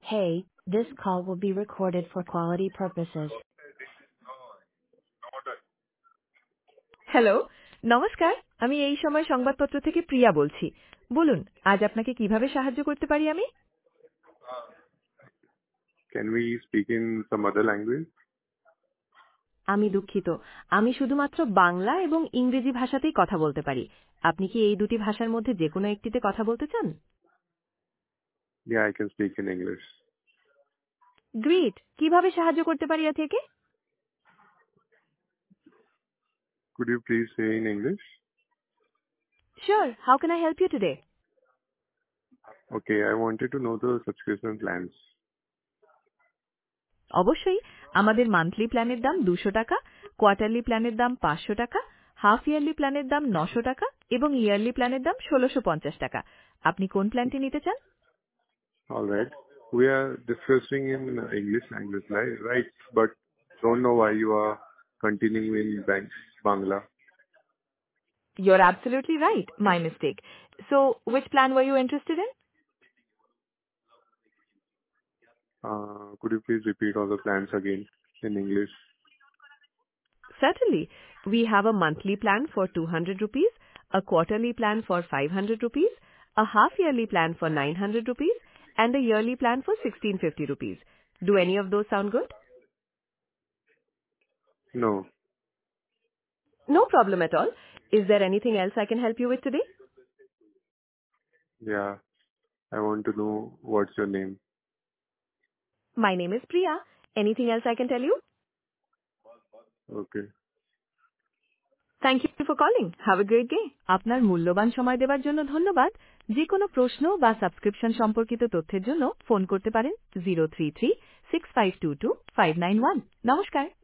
Hey, this call will be recorded for quality purposes. Hello, নমস্কার। আমি এই সময় সংবাদপত্র থেকে প্রিয়া বলছি। বলুন, আজ আপনাকে কিভাবে সাহায্য করতে পারি আমি? Can we speak in some other language? আমি দুঃখিত। আমি শুধুমাত্র বাংলা এবং ইংরেজি ভাষাতেই কথা বলতে পারি। আপনি কি এই দুটি ভাষার মধ্যে যে কোনো একটিতে কথা বলতে চান? Yeah, I can speak in English. Great. কিভাবে সাহায্য করতে পারি এ থেকে? Could you please say in English? Sure, how can I help you today? Okay, I wanted to know the subscription plans. অবশ্যই। আমাদের মান্থলি প্ল্যানের দাম 200 টাকা, কোয়ার্টারলি প্ল্যানের দাম 500 টাকা, হাফ ইয়ারলি প্ল্যানের দাম 900 টাকা এবং ইয়ারলি প্ল্যানের দাম 1650 টাকা। আপনি কোন প্ল্যানটি নিতে চান? All right. We are discussing in English language, right? But don't know why you are continuing in Bangla. You're absolutely right. My mistake. So, which plan were you interested in? Could you please repeat all the plans again in English? Certainly. We have a monthly plan for 200 rupees, a quarterly plan for 500 rupees, a half-yearly plan for 900 rupees, and a yearly plan for 1650 rupees. Do any of those sound good? No. No problem at all. Is there anything else I can help you with today? Yeah, I want to know what's your name. My name is Priya. Anything else I can tell you? Okay. Thank you for calling. Have a great day. আপনার মূল্যবান সময় দেওয়ার জন্য ধন্যবাদ। যে কোনো প্রশ্ন বা সাবস্ক্রিপশন সম্পর্কিত তথ্যের জন্য ফোন করতে পারেন 033 6522 591। নমস্কার।